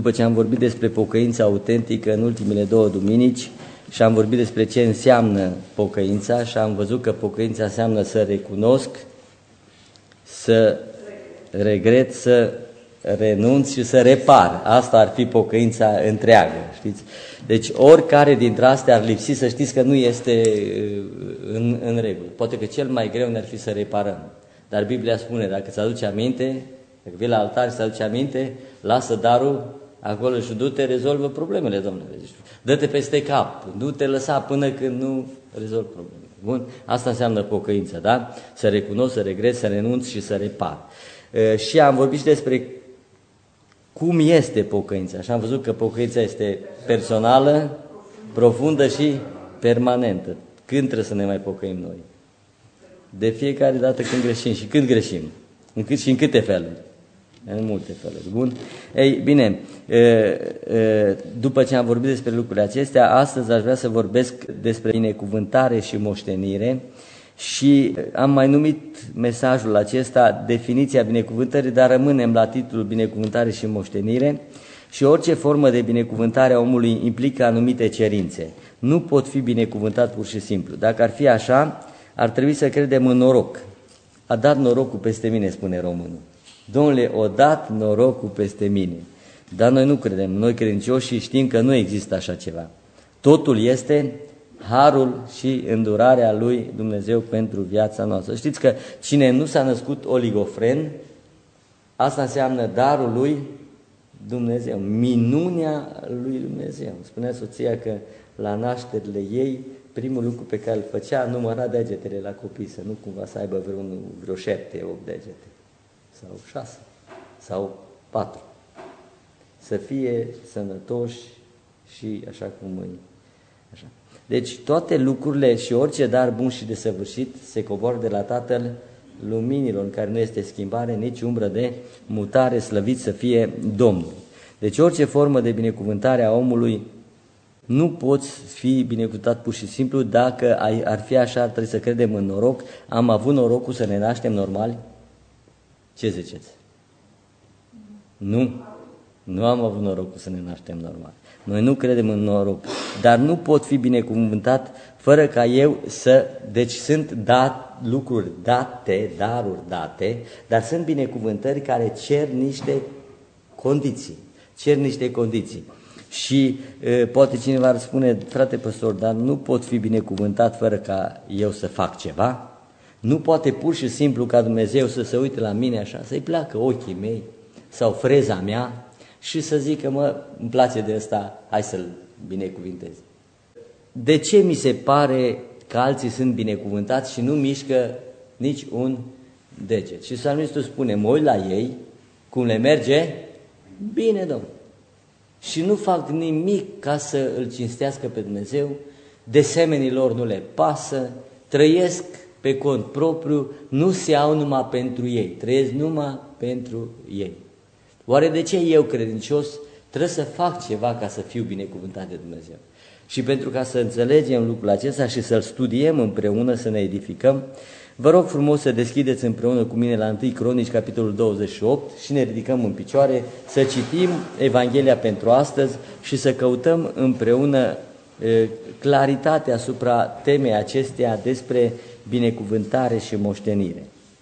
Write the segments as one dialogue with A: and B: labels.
A: după ce am vorbit despre pocăința autentică în ultimele 2 duminici și am vorbit despre ce înseamnă pocăința și am văzut că pocăința înseamnă să recunosc, să regret, să renunț și să repar. Asta ar fi pocăința întreagă, știți? Deci oricare dintre astea ar lipsi, să știți că nu este în regulă. Poate că cel mai greu ne-ar fi să reparăm. Dar Biblia spune, dacă îți aduce aminte, dacă vii la altar și îți aduce aminte, lasă darul acolo și du-te, rezolvă problemele, Domnule. Deci, dă-te peste cap, nu te lăsa până când nu rezolvi problemele. Bun? Asta înseamnă pocăința, da? Să recunosc, să regret, să renunț și să repar. Și am vorbit și despre cum este pocăința. Și am văzut că pocăința este personală, profundă și permanentă. Când trebuie să ne mai pocăim noi? De fiecare dată când greșim. Și când greșim? Și în câte feluri? În multe feluri. Bun? Ei, bine, după ce am vorbit despre lucrurile acestea, astăzi aș vrea să vorbesc despre binecuvântare și moștenire și am mai numit mesajul acesta definiția binecuvântării, dar rămânem la titlul binecuvântare și moștenire. Și orice formă de binecuvântare a omului implică anumite cerințe. Nu pot fi binecuvântat pur și simplu. Dacă ar fi așa, ar trebui să credem în noroc. A dat norocul peste mine, spune românul. Domnule, o dat norocul peste mine. Dar noi nu credem, noi credincioși și știm că nu există așa ceva. Totul este harul și îndurarea lui Dumnezeu pentru viața noastră. Știți că cine nu s-a născut oligofren, asta înseamnă darul lui Dumnezeu, minunea lui Dumnezeu. Spunea soția că la nașterile ei, primul lucru pe care îl făcea, număra degetele la copii, să nu cumva să aibă vreo 7-8 degete, sau 6, sau 4. Să fie sănătoși și așa cum îi... Așa. Deci toate lucrurile și orice dar bun și desăvârșit se coboară de la Tatăl luminilor, în care nu este schimbare, nici umbră de mutare, slăvit să fie Domnul. Deci orice formă de binecuvântare a omului nu poți fi binecuvântat pur și simplu. Dacă ar fi așa, ar trebui să credem în noroc. Am avut norocul să ne naștem normali? Ce ziceți? Nu am avut norocul să ne naștem normal. Noi nu credem în noroc, dar nu pot fi binecuvântat fără ca eu să... Deci sunt lucruri date, daruri date, dar sunt binecuvântări care cer niște condiții. Și poate cineva ar spune, frate păstor, dar nu pot fi binecuvântat fără ca eu să fac ceva? Nu poate pur și simplu ca Dumnezeu să se uite la mine așa, să-i placă ochii mei sau freza mea și să zică, îmi place de ăsta, hai să-l binecuvintez. De ce mi se pare că alții sunt binecuvântați și nu mișcă nici un deget? Și psalmistul spune, mă uit la ei, cum le merge? Bine, Domnule. Și nu fac nimic ca să îl cinstească pe Dumnezeu, de semenii lor nu le pasă, trăiesc pe cont propriu, nu se iau numai pentru ei, trăiesc numai pentru ei. Oare de ce eu, credincios, trebuie să fac ceva ca să fiu binecuvântat de Dumnezeu? Și pentru ca să înțelegem lucrul acesta și să-l studiem împreună, să ne edificăm, vă rog frumos să deschideți împreună cu mine la 1 Cronici, capitolul 28 și ne ridicăm în picioare, să citim Evanghelia pentru astăzi și să căutăm împreună claritate asupra temei acesteia despre binecuvântare și moștenire.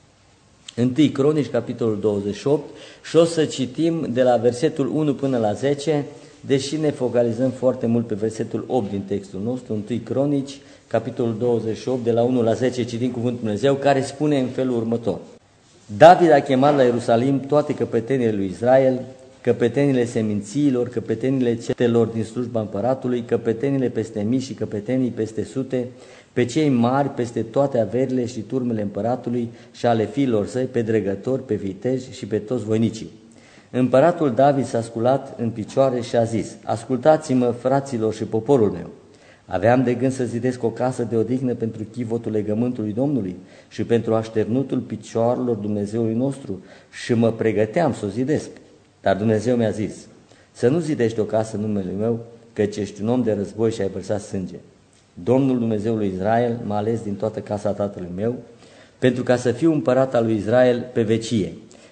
A: 1 Cronici, capitolul 28, și o să citim de la versetul 1 până la 10, deși ne focalizăm foarte mult pe versetul 8 din textul nostru. 1 Cronici, capitolul 28, de la 1 la 10, citim cuvântul Dumnezeu, care spune în felul următor. David a chemat la Ierusalim toate căpetenile lui Israel, căpetenile semințiilor, căpetenile cetelor din slujba împăratului, căpetenile peste mii și căpetenii peste sute, pe cei mari peste toate averile și turmele împăratului și ale fiilor săi, pe dregători, pe viteji și pe toți voinicii. Împăratul David s-a sculat în picioare și a zis, ascultați-mă, fraților și poporul meu. Aveam de gând să zidesc o casă de odihnă pentru chivotul legământului Domnului și pentru așternutul picioarelor Dumnezeului nostru și mă pregăteam să o zidesc. Dar Dumnezeu mi-a zis, să nu zidești o casă în numele meu, căci ești un om de război și ai vărsat sânge. Domnul Dumnezeului Israel m-a ales din toată casa tatălui meu, pentru ca să fiu împărat al lui Israel pe vecie.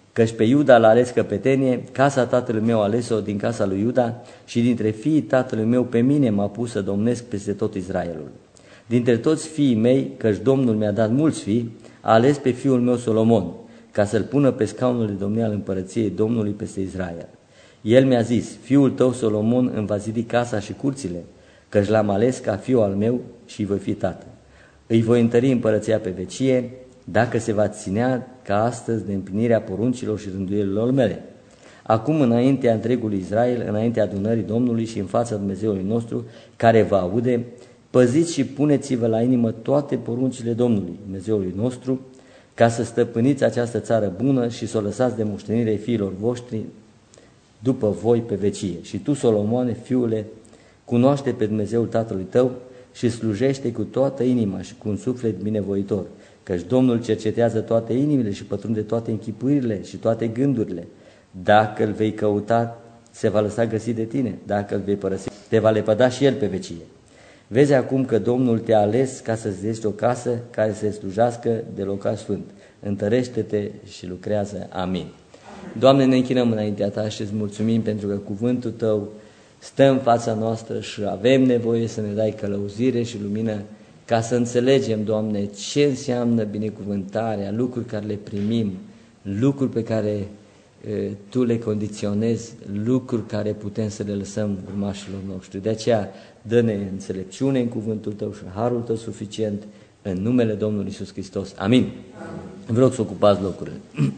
A: Căci pe Iuda l-a ales căpetenie, casa tatălui meu a ales-o din casa lui Iuda și dintre fiii tatălui meu pe mine m-a pus să domnesc peste tot Israelul. Dintre toți fiii mei, căci Domnul mi-a dat mulți fii, a ales pe fiul meu Solomon, ca să-l pună pe scaunul de domnie al împărăției Domnului peste Israel. El mi-a zis, fiul tău Solomon îmi va zidi casa și curțile, căci l-am ales ca fiu al meu și îi voi fi tată. Îi voi întări împărăția pe vecie, dacă se va ținea ca astăzi de împlinirea poruncilor și rânduielilor mele. Acum, înaintea întregului Israel, înaintea adunării Domnului și în fața Dumnezeului nostru, care vă aude, păziți și puneți-vă la inimă toate poruncile Domnului, Dumnezeului nostru, ca să stăpâniți această țară bună și să o lăsați de moștenire fiilor voștri după voi pe vecie. Și tu, Solomoane, fiule, cunoaște pe Dumnezeul tatălui tău și slujește cu toată inima și cu un suflet binevoitor, căci Domnul cercetează toate inimile și pătrunde toate închipuirile și toate gândurile. Dacă îl vei căuta, se va lăsa găsit de tine, dacă îl vei părăsi, te va lepăda și el pe vecie. Vezi acum că Domnul te-a ales ca să-ți dești o casă care să-i slujească de locaș sfânt. Întărește-te și lucrează. Amin. Doamne, ne închinăm înaintea Ta și îți mulțumim pentru că cuvântul Tău stă în fața noastră și avem nevoie să ne dai călăuzire și lumină ca să înțelegem, Doamne, ce înseamnă binecuvântarea, lucruri care le primim, lucruri pe care Tu le condiționezi, lucruri care putem să le lăsăm urmașilor noștri. De aceea, dă-ne înțelepciune în cuvântul Tău și harul Tău suficient, în numele Domnului Iisus Hristos. Amin. Vă rog să ocupați locurile.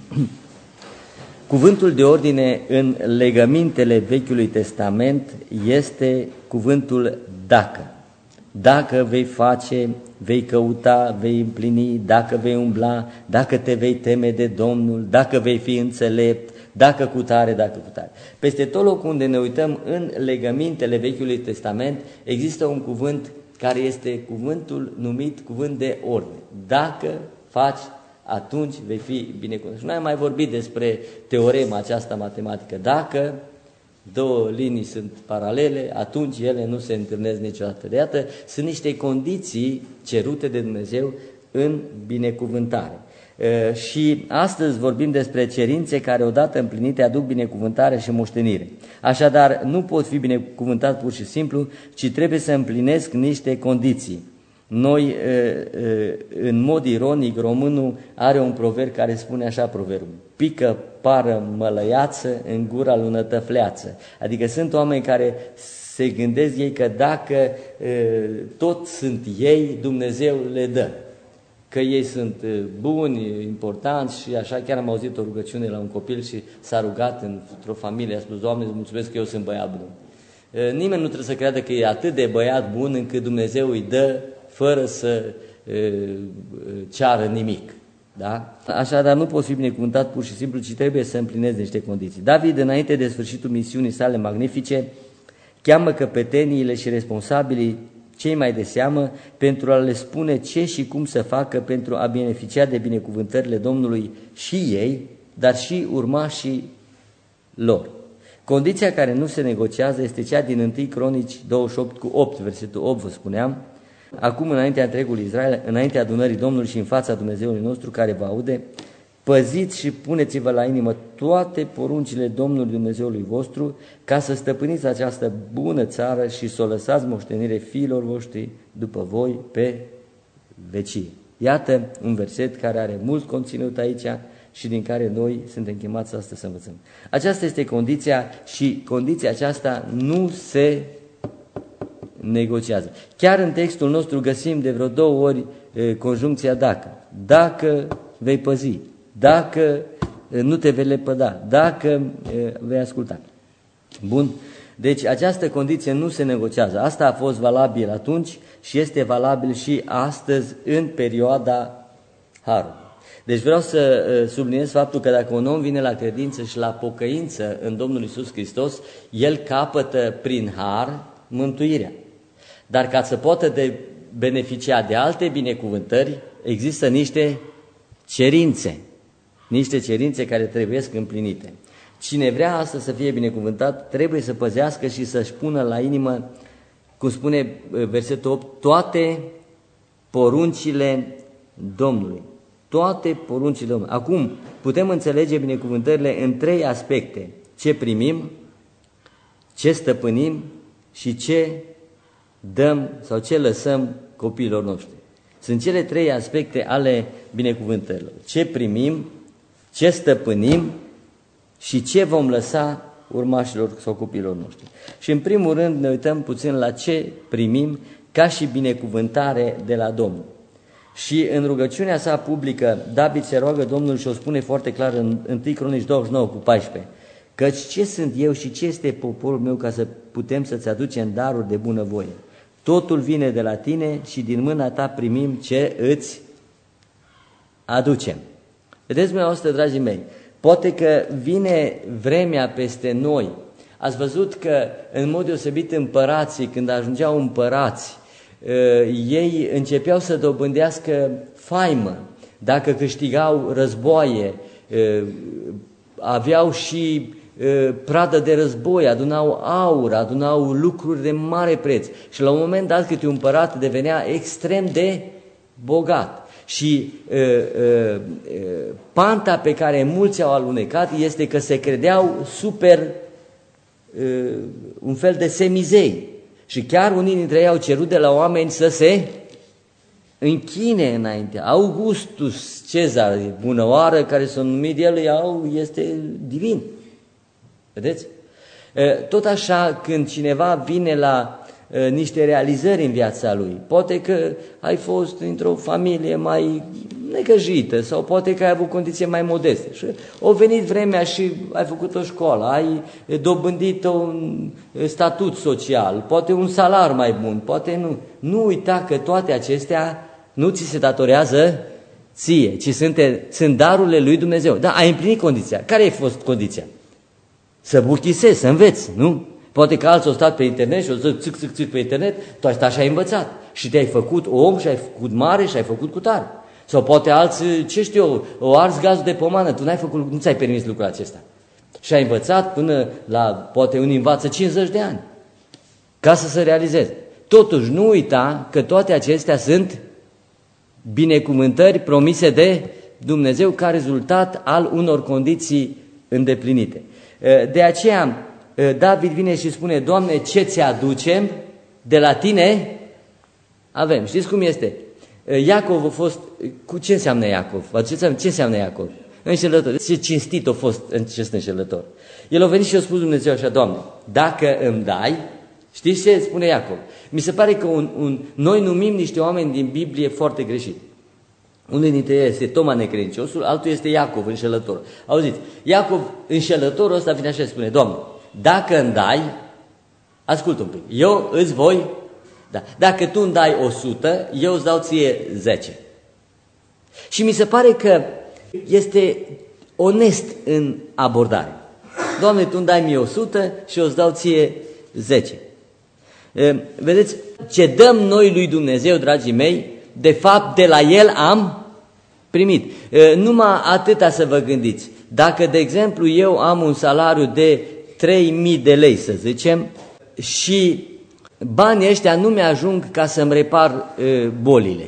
A: Cuvântul de ordine în legămintele Vechiului Testament este cuvântul dacă. Dacă vei face, vei căuta, vei împlini, dacă vei umbla, dacă te vei teme de Domnul, dacă vei fi înțelept, dacă cutare, dacă cutare. Peste tot locul unde ne uităm în legămintele Vechiului Testament există un cuvânt care este cuvântul numit cuvânt de ordine. Dacă faci, atunci vei fi binecuvântat. Și noi am mai vorbit despre teorema aceasta matematică. Dacă două linii sunt paralele, atunci ele nu se întâlnesc niciodată. De iată, sunt niște condiții cerute de Dumnezeu în binecuvântare. Și astăzi vorbim despre cerințe care odată împlinite aduc binecuvântare și moștenire. Așadar, nu pot fi binecuvântat pur și simplu, ci trebuie să împlinesc niște condiții. Noi, în mod ironic, românul are un proverb care spune așa proverbul: pică pară mălăiață, în gura lunătă fleață. Adică sunt oameni care se gândesc ei că dacă tot sunt ei, Dumnezeu le dă. Că ei sunt buni, importanți și așa. Chiar am auzit o rugăciune la un copil și s-a rugat într-o familie, a spus: Doamne, îți mulțumesc că eu sunt băiat bun. Nimeni nu trebuie să creadă că e atât de băiat bun încât Dumnezeu îi dă fără să ceară nimic. Da? Așadar, nu poți fi binecuvântat pur și simplu, ci trebuie să împlinezi niște condiții. David, înainte de sfârșitul misiunii sale magnifice, cheamă căpeteniile și responsabilii cei mai de seamă pentru a le spune ce și cum să facă pentru a beneficia de binecuvântările Domnului și ei, dar și urmașii lor. Condiția care nu se negociază este cea din 1 Cronici 28:8, versetul 8, vă spuneam: acum, înaintea întregului Israel, înaintea adunării Domnului și în fața Dumnezeului nostru care vă aude, păziți și puneți-vă la inimă toate poruncile Domnului Dumnezeului vostru, ca să stăpâniți această bună țară și să o lăsați moștenire fiilor voștri după voi pe vecie. Iată un verset care are mult conținut aici și din care noi suntem chemați astăzi să învățăm. Aceasta este condiția și condiția aceasta nu se negociază. Chiar în textul nostru găsim de vreo 2 ori conjuncția dacă. Dacă vei păzi, dacă nu te vei lepăda, dacă vei asculta. Bun. Deci această condiție nu se negociază. Asta a fost valabil atunci și este valabil și astăzi în perioada Harului. Deci vreau să subliniez faptul că dacă un om vine la credință și la pocăință în Domnul Iisus Hristos, el capătă prin har mântuirea. Dar ca să poată beneficia de alte binecuvântări, există niște cerințe care trebuie împlinite. Cine vrea astăzi să fie binecuvântat, trebuie să păzească și să-și pună la inimă, cum spune versetul 8, toate poruncile Domnului. toate poruncile Domnului. Acum, putem înțelege binecuvântările în 3 aspecte. Ce primim, ce stăpânim și ce dăm sau ce lăsăm copiilor noștri. Sunt cele 3 aspecte ale binecuvântărilor. Ce primim, ce stăpânim și ce vom lăsa urmașilor sau copiilor noștri. Și în primul rând ne uităm puțin la ce primim ca și binecuvântare de la Domnul. Și în rugăciunea sa publică, David se roagă Domnul și o spune foarte clar în 1 Cronici 29:14, căci ce sunt eu și ce este poporul meu ca să putem să-ți aducem daruri de bunăvoie? Totul vine de la tine și din mâna ta primim ce îți aducem. Vedeți, dumneavoastră, dragii mei, poate că vine vremea peste noi. Ați văzut că în mod deosebit împărații, când ajungeau împărați, ei începeau să dobândească faimă. Dacă câștigau războaie, aveau și pradă de război, adunau aur, adunau lucruri de mare preț. Și la un moment dat câte un împărat devenea extrem de bogat. Și panta pe care mulți au alunecat este că se credeau super, un fel de semizei. Și chiar unii dintre ei au cerut de la oameni să se închine înainte. Augustus Cezar, bună oară, care s-a numit el, este divin. Vedeți? Tot așa, când cineva vine la niște realizări în viața lui, poate că ai fost într-o familie mai necăjită sau poate că ai avut condiții mai modeste și a venit vremea și ai făcut o școală, ai dobândit un statut social, poate un salar mai bun, poate nu. Nu uita că toate acestea nu ți se datorează ție, ci sunt darurile lui Dumnezeu. Da, ai împlinit condiția. Care a fost condiția? Să buchisezi, să înveți, nu? Poate că alții au stat pe internet și au zis țic pe internet, tu ai stat și ai învățat și te-ai făcut om și ai făcut mare și ai făcut cu tare. Sau poate alții, ce știu eu, o ars gazul de pomană, tu nu ți-ai permis lucrul acesta. Și ai învățat până la, poate unii învață 50 de ani, ca să se realizeze. Totuși nu uita că toate acestea sunt binecuvântări promise de Dumnezeu ca rezultat al unor condiții îndeplinite. De aceea David vine și spune, Doamne, ce ți aducem de la tine avem. Știți cum este? Iacov a fost, cu ce înseamnă Iacov? Ce înseamnă Iacov? Înșelător. Ce cinstit a fost acest înșelător. El a venit și a spus Dumnezeu așa, Doamne, dacă îmi dai, știți ce spune Iacov? Mi se pare că noi numim niște oameni din Biblie foarte greșit. Unul dintre ei este Toma necredinciosul, altul este Iacov, înșelător. Auziți, Iacov, înșelătorul ăsta vine așa și spune, Doamne, dacă îmi dai, ascultă un pic, eu îți voi, da, dacă tu îmi dai 100, eu îți dau ție 10. Și mi se pare că este onest în abordare. Doamne, tu îmi dai mie 100 și eu îți dau ție 10. Vedeți, ce dăm noi lui Dumnezeu, dragii mei, de fapt de la El am primit. Numai atâta să vă gândiți. Dacă, de exemplu, eu am un salariu de 3.000 de lei, să zicem, și banii ăștia nu mi-ajung ca să-mi repar bolile.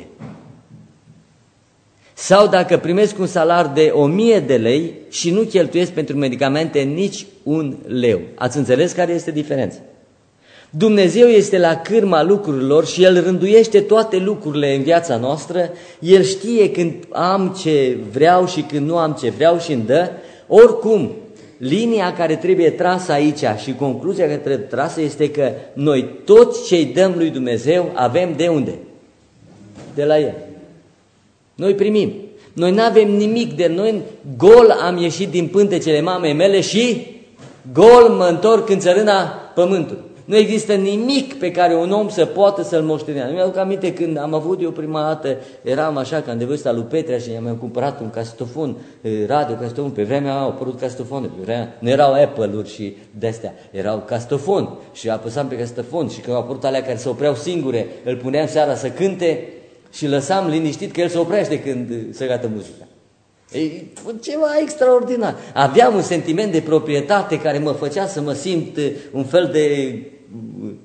A: Sau dacă primesc un salar de 1.000 de lei și nu cheltuiesc pentru medicamente nici 1 leu. Ați înțeles care este diferența? Dumnezeu este la cârma lucrurilor și El rânduiește toate lucrurile în viața noastră. El știe când am ce vreau și când nu am ce vreau și îmi dă. Oricum, linia care trebuie trasă aici și concluzia care trebuie trasă este că noi toți ce-i dăm lui Dumnezeu avem de unde? De la El. Noi primim. Noi nu avem nimic de noi. Gol am ieșit din pântecele mamei mele și gol mă întorc în țărâna pământului. Nu există nimic pe care un om să poată să-l moștenească. Mi-aduc aminte când am avut eu prima dată, eram așa ca de vârsta lui Petrea și mi-am cumpărat un castofon, radio castofon, pe vremea au apărut castofone, pe vremea nu erau Apple-uri și de-astea, erau castofon și apăsam pe castofon și când au apărut alea care se opreau singure, îl puneam seara să cânte și lăsam liniștit că el se oprește când se gata muzica. E ceva extraordinar. Aveam un sentiment de proprietate care mă făcea să mă simt un fel de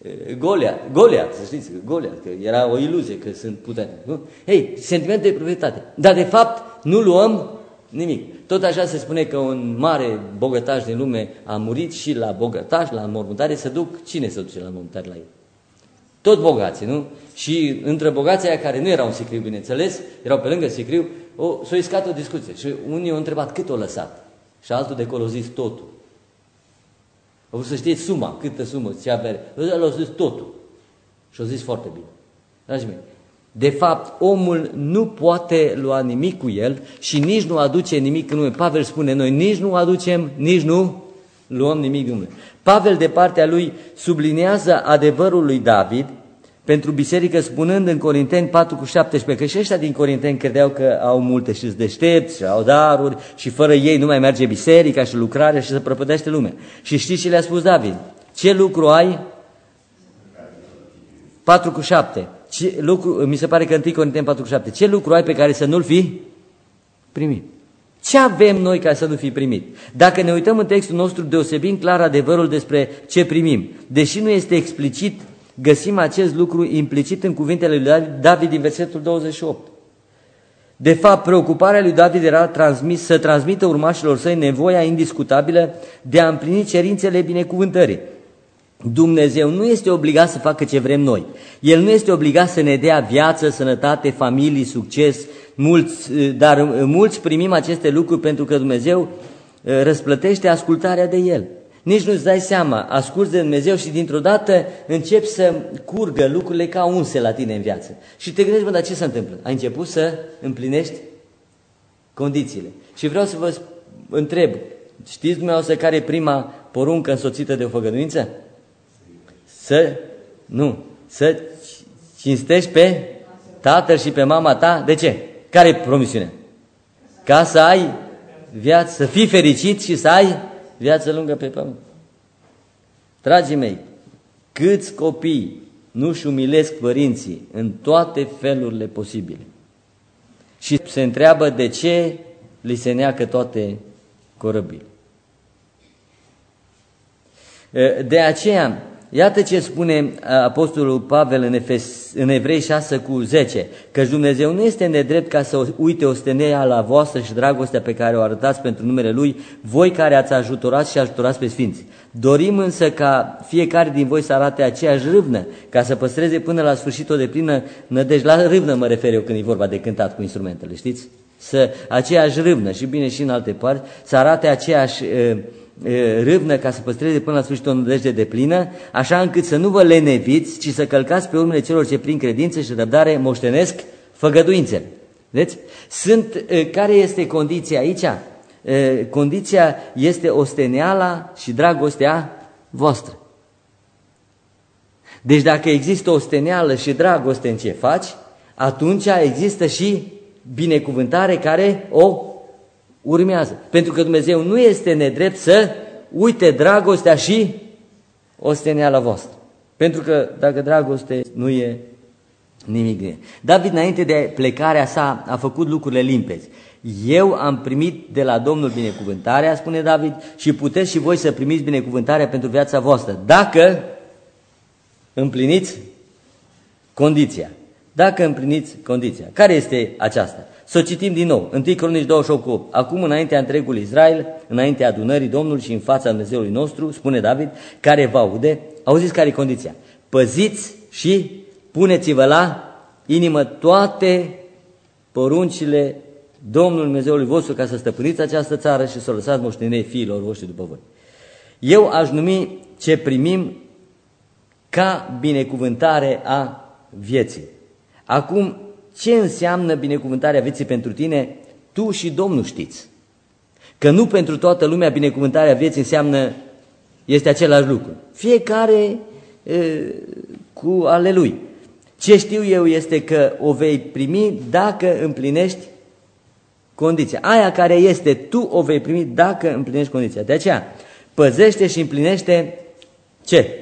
A: Goliat, să știți, Goliat, că era o iluzie că sunt puternic. Nu? Ei, sentimentul de proprietate. Dar de fapt nu luăm nimic. Tot așa se spune că un mare bogătaș din lume a murit și la bogătaș, la înmormântare, se duc. Cine se duce la înmormântare la ei? Tot bogații, nu? Și între bogații aia care nu erau în sicriu, bineînțeles, erau pe lângă sicriu, s-a iscat o discuție. Și unii au întrebat cât o lăsat. Și altul de acolo a zis totul. Au vrut să știți suma, câtă sumă, ce avere. El a zis totul. Și a zis foarte bine. Dragii mei, de fapt, omul nu poate lua nimic cu el și nici nu aduce nimic în lume. Pavel spune, noi nici nu aducem, nici nu luăm nimic din lume. Pavel, de partea lui, subliniază adevărul lui David pentru biserică, spunând în Corinteni 4:17, că și ăștia din Corinteni credeau că au multe și-s deștepți, și au daruri și fără ei nu mai merge biserica și lucrarea și se prăpădește lumea. Și știți ce le-a spus David? Ce lucru ai? 4:7. Mi se pare că 1 Corinteni 4:7. Ce lucru ai pe care să nu-l fi primit? Ce avem noi ca să nu fi primit? Dacă ne uităm în textul nostru, deosebim clar adevărul despre ce primim. Deși nu este explicit, găsim acest lucru implicit în cuvintele lui David din versetul 28. De fapt, preocuparea lui David era să transmită urmașilor săi nevoia indiscutabilă de a împlini cerințele binecuvântării. Dumnezeu nu este obligat să facă ce vrem noi. El nu este obligat să ne dea viață, sănătate, familii, succes, dar mulți primim aceste lucruri pentru că Dumnezeu răsplătește ascultarea de El. Nici nu-ți dai seama, asculți de Dumnezeu și dintr-o dată începi să curgă lucrurile ca unse la tine în viață. Și te gândești, dar ce se întâmplă? Ai început să împlinești condițiile. Și vreau să vă întreb, știți dumneavoastră care e prima poruncă însoțită de o făgăduință? Să cinstești pe tatăl și pe mama ta. De ce? Care e promisiunea? Ca să ai viață, să fii fericit și să ai viață lungă pe pământ. Dragii mei, câți copii nu-și umilesc părinții în toate felurile posibile și se întreabă de ce li se neacă toate corăbile. De aceea, iată ce spune apostolul Pavel în Evrei 6:10, că Dumnezeu nu este nedrept ca să uite osteneala voastră și dragostea pe care o arătați pentru numele Lui, voi care ați ajutorat și ajutați pe sfinți. Dorim însă ca fiecare din voi să arate aceeași râvnă, ca să păstreze până la sfârșit o deplină nădejde. La râvnă mă refer eu când e vorba de cântat cu instrumentele, știți? Aceeași râvnă și bine și în alte părți, să arate aceeași râvnă ca să păstreze până la sfârșit o nădejde deplină, așa încât să nu vă leneviți, ci să călcați pe urmele celor ce prin credință și răbdare moștenesc făgăduințele. Vedeți? Care este condiția aici? Condiția este osteneala și dragostea voastră. Deci dacă există osteneală și dragoste în ce faci, atunci există și binecuvântare care o urmează. Pentru că Dumnezeu nu este nedrept să uite dragostea și osteneala voastră. Pentru că dacă dragoste nu e nimic din ea. David, înainte de plecarea sa, a făcut lucrurile limpezi. Eu am primit de la Domnul binecuvântarea, spune David, și puteți și voi să primiți binecuvântarea pentru viața voastră, dacă împliniți condiția. Dacă împliniți condiția. Care este aceasta? Să o citim din nou. 1 Cronici 28:8. Acum, înaintea întregului Israel, înaintea adunării Domnului și în fața Dumnezeului nostru, spune David, care vă aude, auziți care e condiția. Păziți și puneți-vă la inimă toate poruncile Domnului Dumnezeului vostru ca să stăpâniți această țară și să o lăsați moștenire fiilor voștri după voi. Eu aș numi ce primim ca binecuvântare a vieții. Acum, ce înseamnă binecuvântarea vieții pentru tine? Tu și Domnul știți. Că nu pentru toată lumea binecuvântarea vieții este același lucru. Fiecare cu ale lui. Ce știu eu este că o vei primi dacă împlinești condiția. Aia care este, tu o vei primi dacă împlinești condiția. De aceea, păzește și împlinește ce?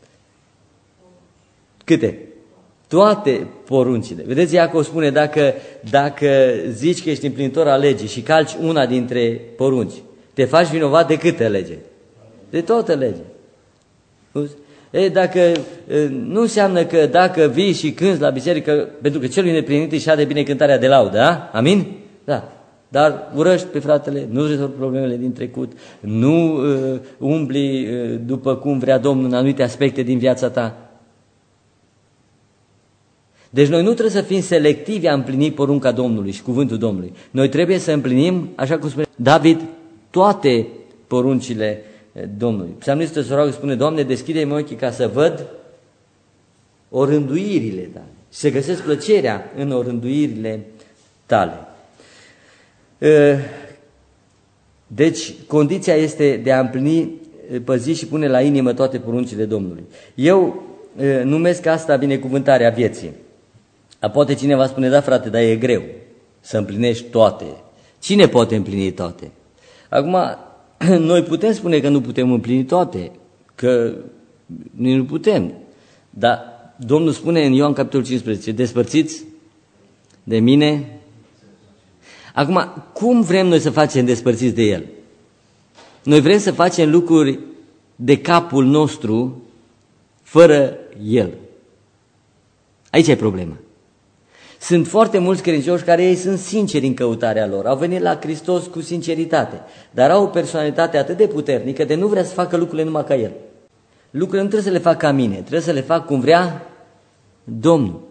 A: Câte? Toate poruncile. Vedeți, Iacov spune, dacă zici că ești împlinitor al legii și calci una dintre porunci, te faci vinovat de câte lege? De toată legea. Nu înseamnă că dacă vii și cânți la biserică, pentru că celui neplinit își de bine cântarea de laudă, da? Amin? Da. Dar urăști pe fratele, nu rezolvi problemele din trecut, nu umbli după cum vrea Domnul în anumite aspecte din viața ta. Deci noi nu trebuie să fim selectivi a împlini porunca Domnului și cuvântul Domnului. Noi trebuie să împlinim, așa cum spune David, toate poruncile Domnului. Psalmistul se roagă, spune, Doamne, deschide-mi ochii ca să văd orânduirile Tale și să găsesc plăcerea în orânduirile Tale. Deci, condiția este de a împlini, păzi și pune la inimă toate poruncile Domnului. Eu numesc asta binecuvântarea vieții. Poate cineva spune, da frate, dar e greu să împlinești toate. Cine poate împlini toate? Acum, noi putem spune că nu putem împlini toate, că nu putem. Dar Domnul spune în Ioan capitolul 15, despărțiți de mine. Acum, cum vrem noi să facem despărțiți de El? Noi vrem să facem lucruri de capul nostru fără El. Aici e problema. Sunt foarte mulți credincioși care ei sunt sinceri în căutarea lor, au venit la Hristos cu sinceritate, dar au o personalitate atât de puternică de nu vrea să facă lucrurile numai ca El. Lucrurile nu trebuie să le fac ca mine, trebuie să le fac cum vrea Domnul.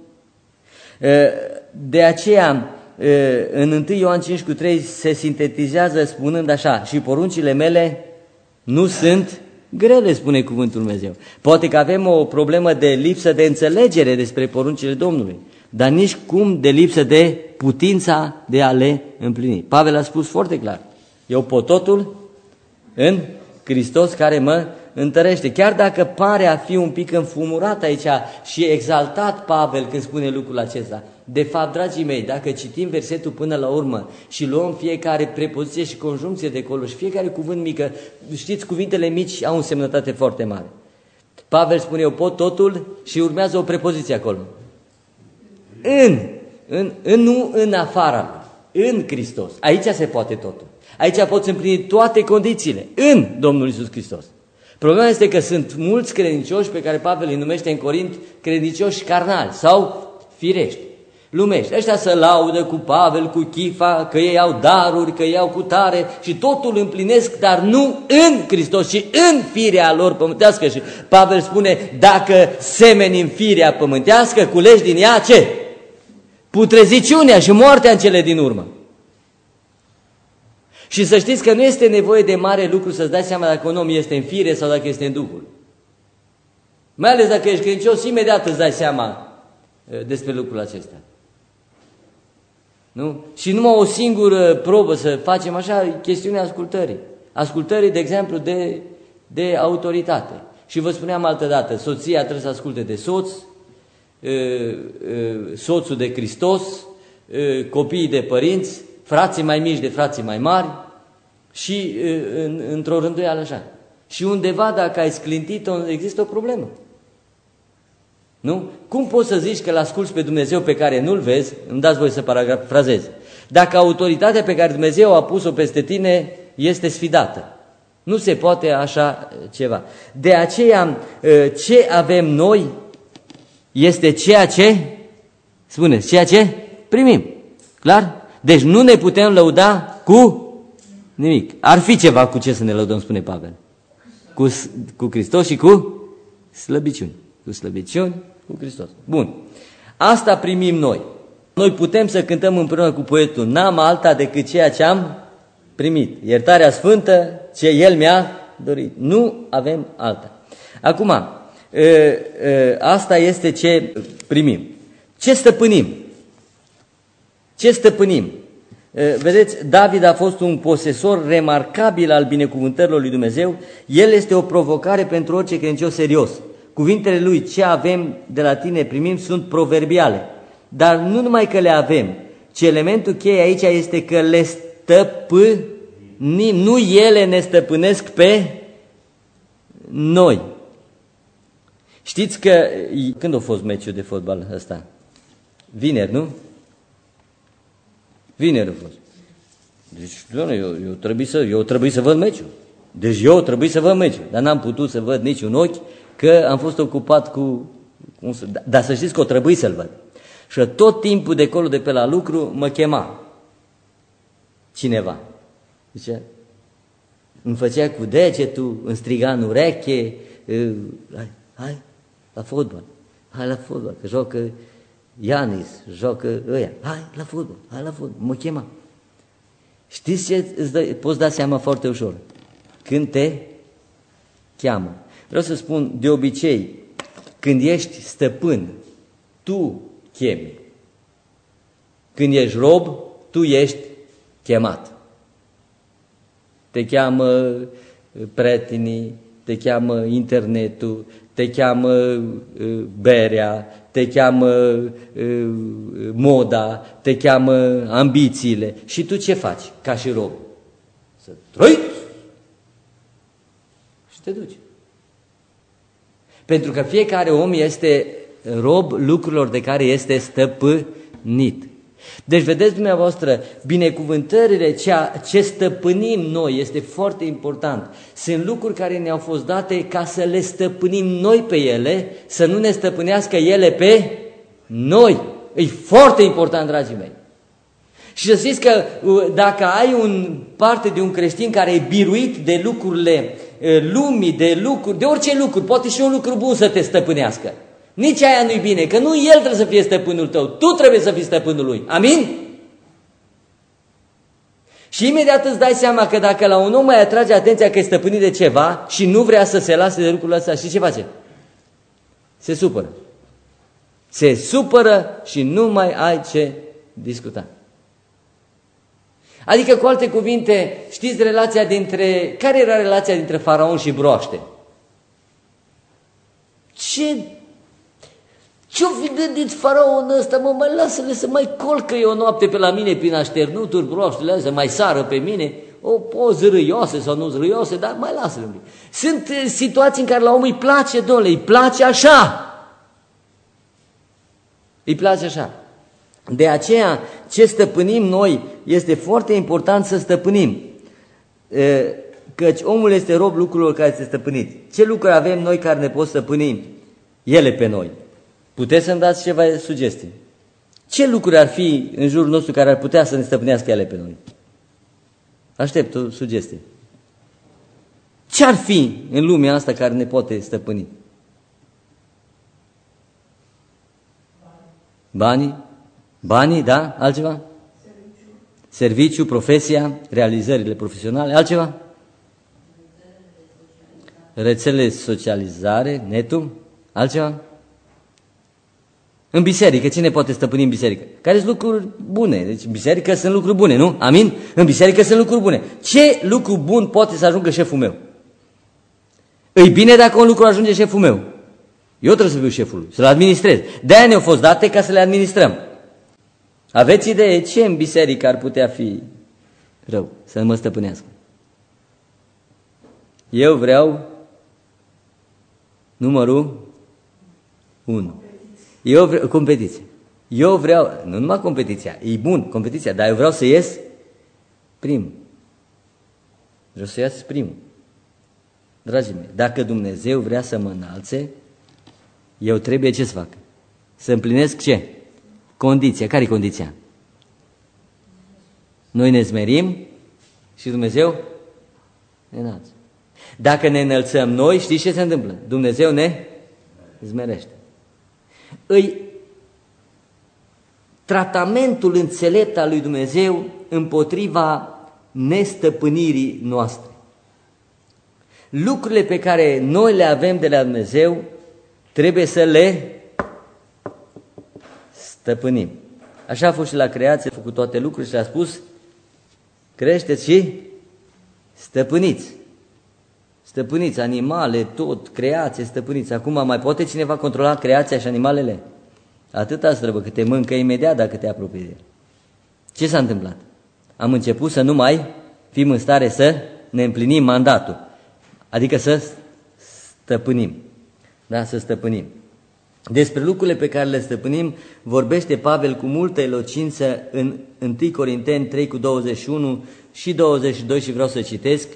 A: De aceea, în 1 Ioan 5,3 se sintetizează spunând așa, și poruncile mele nu sunt grele, spune cuvântul Dumnezeu. Poate că avem o problemă de lipsă de înțelegere despre poruncile Domnului, dar nici cum de lipsă de putința de a le împlini. Pavel a spus foarte clar, eu pot totul în Hristos care mă întărește. Chiar dacă pare a fi un pic înfumurat aici și exaltat Pavel când spune lucrul acesta, de fapt, dragii mei, dacă citim versetul până la urmă și luăm fiecare prepoziție și conjuncție de acolo și fiecare cuvânt mică, știți, cuvintele mici au o însemnătate foarte mare. Pavel spune, eu pot totul și urmează o prepoziție acolo. Nu în afara, în Hristos. Aici se poate totul. Aici poți împlini toate condițiile, în Domnul Iisus Hristos. Problema este că sunt mulți credincioși pe care Pavel îi numește în Corint credincioși carnali sau firești, lumești. Ăștia se laudă cu Pavel, cu Chifa, că ei au daruri, că ei au cutare și totul împlinesc, dar nu în Hristos, ci în firea lor pământească. Și Pavel spune, dacă semeni în firea pământească, culegi din ea ce? Putreziciunea și moartea în cele din urmă. Și să știți că nu este nevoie de mare lucru să-ți dai seama dacă un om este în fire sau dacă este în Duhul. Mai ales dacă ești credincios, imediat îți dai seama despre lucrul acesta. Nu? Și numai o singură probă să facem așa, chestiunea ascultării. Ascultării, de exemplu, de autoritate. Și vă spuneam altădată, soția trebuie să asculte de soț, soțul de Hristos, copiii de părinți, frații mai mici de frații mai mari și într-o rânduială așa. Și undeva, dacă ai sclintit-o, există o problemă. Nu? Cum poți să zici că l-asculți pe Dumnezeu pe care nu-L vezi? Îmi dați voi să parafrazez. Dacă autoritatea pe care Dumnezeu a pus-o peste tine este sfidată. Nu se poate așa ceva. De aceea, ce avem noi este ceea ce, spuneți, ceea ce primim. Clar? Deci nu ne putem lăuda cu nimic. Ar fi ceva cu ce să ne lăudăm, spune Pavel. Cu Hristos și cu slăbiciuni. Cu slăbiciuni, cu Hristos. Bun. Asta primim noi. Noi putem să cântăm împreună cu poetul, n-am alta decât ceea ce am primit. Iertarea sfântă, ce El mi-a dorit. Nu avem alta. Acum, asta este ce primim. Ce stăpânim? Ce stăpânim? Vedeți, David a fost un posesor remarcabil al binecuvântărilor lui Dumnezeu. El este o provocare pentru orice credincios serios. Cuvintele lui, ce avem de la tine primim, sunt proverbiale. Dar nu numai că le avem, ci elementul cheie aici este că le stăpânim. Nu ele ne stăpânesc pe noi. Știți că... Când a fost meciul de fotbal ăsta? Vineri, nu? Vineri a fost. Deci, doamne, eu trebuie să văd meciul. Deci eu trebuie să văd meciul. Dar n-am putut să văd niciun ochi că am fost ocupat cu... Dar să știți că o trebuie să-l văd. Și tot timpul de acolo, de pe la lucru, mă chema cineva. Zice, îmi făcea cu degetul, îmi striga în ureche, hai la fotbal, că joacă Ianis, joacă ăia, hai la fotbal, mă chema. Știți ce poți da seama foarte ușor? Când te cheamă. Vreau să spun, de obicei, când ești stăpân, tu chemi. Când ești rob, tu ești chemat. Te cheamă prietenii, te cheamă internetul, te cheamă berea, te cheamă moda, te cheamă ambițiile. Și tu ce faci ca și rob? Să trăiți și te duci. Pentru că fiecare om este rob lucrurilor de care este stăpânit. Deci vedeți dumneavoastră, binecuvântările, ce stăpânim noi, este foarte important. Sunt lucruri care ne-au fost date ca să le stăpânim noi pe ele, să nu ne stăpânească ele pe noi. E foarte important, dragii mei. Și să știți că dacă ai parte de un creștin care e biruit de lucrurile lumii, de orice lucru, poate și un lucru bun să te stăpânească. Nici aia nu-i bine, că nu el trebuie să fie stăpânul tău, tu trebuie să fii stăpânul lui. Amin? Și imediat îți dai seama că dacă la un om mai atrage atenția că e stăpânit de ceva și nu vrea să se lase de lucrurile astea, știi ce face? Se supără. Se supără și nu mai ai ce discuta. Adică, cu alte cuvinte, știți care era relația dintre Faraon și broaște? Ce-o fi gândit Faraon ăsta, mai lasă-le să mai colcă eu o noapte pe la mine prin așternuturi, broaștele astea, mai sară pe mine, o zrâioase sau nu zrâioase, dar mai lasă-le. Sunt situații în care la om îi place, domnule, îi place așa. Îi place așa. De aceea, ce stăpânim noi, este foarte important să stăpânim. Căci omul este rob lucrurilor care este stăpânit. Ce lucruri avem noi care ne pot stăpâni? Ele pe noi. Puteți să-mi dați ceva sugestii? Ce lucruri ar fi în jurul nostru care ar putea să ne stăpânească ele pe noi? Aștept o sugestie. Ce ar fi în lumea asta care ne poate stăpâni? Banii, da? Altceva? Serviciu, profesia, realizările profesionale, altceva? Rețelele de socializare, netul, altceva? În biserică, cine poate stăpâni în biserică? Care sunt lucruri bune? Deci în biserică sunt lucruri bune, nu? Amin? În biserică sunt lucruri bune. Ce lucru bun poate să ajungă șeful meu? E bine dacă un lucru ajunge șeful meu. Eu trebuie să fiu șeful lui, să-l administrez. De-aia ne-au fost date ca să le administrăm. Aveți idee ce în biserică ar putea fi rău, să nu mă stăpânească? Eu vreau numărul 1. Competiție. Eu vreau, nu numai competiția, e bun competiția, dar eu vreau să ies primul. Vreau să ies primul. Dragii mei, dacă Dumnezeu vrea să mă înalțe, eu trebuie ce să fac? Să împlinesc ce? Condiția. Care e condiția? Noi ne smerim și Dumnezeu ne înalță. Dacă ne înălțăm noi, știți ce se întâmplă? Dumnezeu ne smerește. Îi tratamentul înțelept al lui Dumnezeu împotriva nestăpânirii noastre. Lucrurile pe care noi le avem de la Dumnezeu trebuie să le stăpânim. Așa a fost și la creație, a făcut toate lucrurile și a spus: creșteți și stăpâniți. Stăpâniți animale, tot, creație, stăpâniți. Acum mai poate cineva controla creația și animalele? Atâta străbă că te mâncă imediat dacă te apropii de el. Ce s-a întâmplat? Am început să nu mai fim în stare să ne împlinim mandatul. Adică să stăpânim. Da, să stăpânim. Despre lucrurile pe care le stăpânim vorbește Pavel cu multă elocință în 1 Corinteni 3:21 și 22 și vreau să citesc.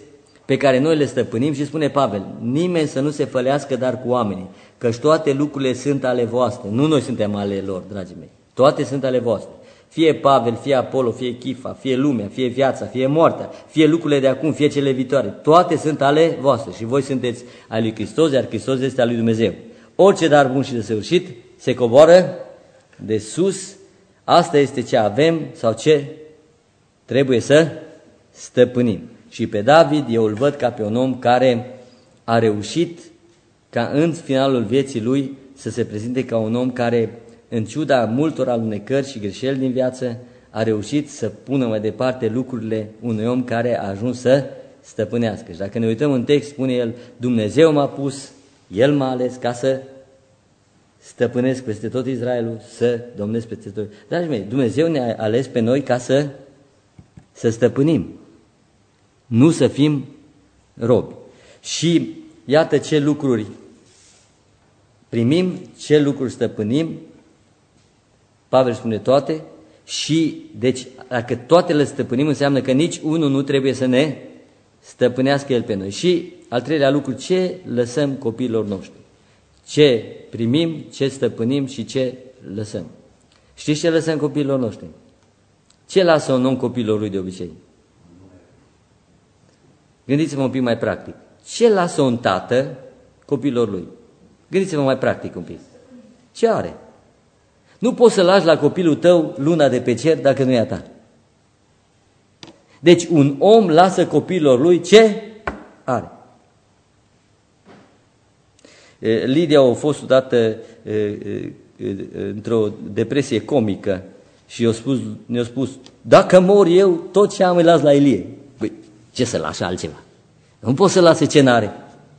A: pe care noi le stăpânim și spune Pavel, nimeni să nu se fălească dar cu oamenii, căci toate lucrurile sunt ale voastre. Nu noi suntem ale lor, dragii mei. Toate sunt ale voastre. Fie Pavel, fie Apollo, fie Chifa, fie lumea, fie viața, fie moartea, fie lucrurile de acum, fie cele viitoare. Toate sunt ale voastre și voi sunteți al lui Hristos, iar Hristos este al lui Dumnezeu. Orice dar bun și de săvârșit se coboară de sus. Asta este ce avem sau ce trebuie să stăpânim. Și pe David eu îl văd ca pe un om care a reușit ca în finalul vieții lui să se prezinte ca un om care, în ciuda multor alunecări și greșeli din viață, a reușit să pună mai departe lucrurile unui om care a ajuns să stăpânească. Și dacă ne uităm în text, spune el, Dumnezeu m-a pus, El m-a ales ca să stăpânesc peste tot Israelul, să domnesc peste tot. Dragii mei, Dumnezeu ne-a ales pe noi ca să stăpânim, nu să fim robi. Și iată ce lucruri primim, ce lucruri stăpânim. Pavel spune toate și, deci, dacă toate le stăpânim, înseamnă că nici unul nu trebuie să ne stăpânească el pe noi. Și al treilea lucru, ce lăsăm copiilor noștri? Ce primim, ce stăpânim și ce lăsăm? Știți ce lăsăm copiilor noștri? Ce lasă un om copiilor lui de obicei? Gândiți-vă un pic mai practic. Ce lasă un tată copiilor lui? Gândiți-vă mai practic un pic. Ce are? Nu poți să lași la copilul tău luna de pe cer dacă nu e a ta. Deci un om lasă copiilor lui ce are. Lidia a fost odată într-o depresie comică și ne-a spus, dacă mor eu, tot ce am îi las la Ilie. Păi, ce să lași altceva? Nu poți să lase ce n-are.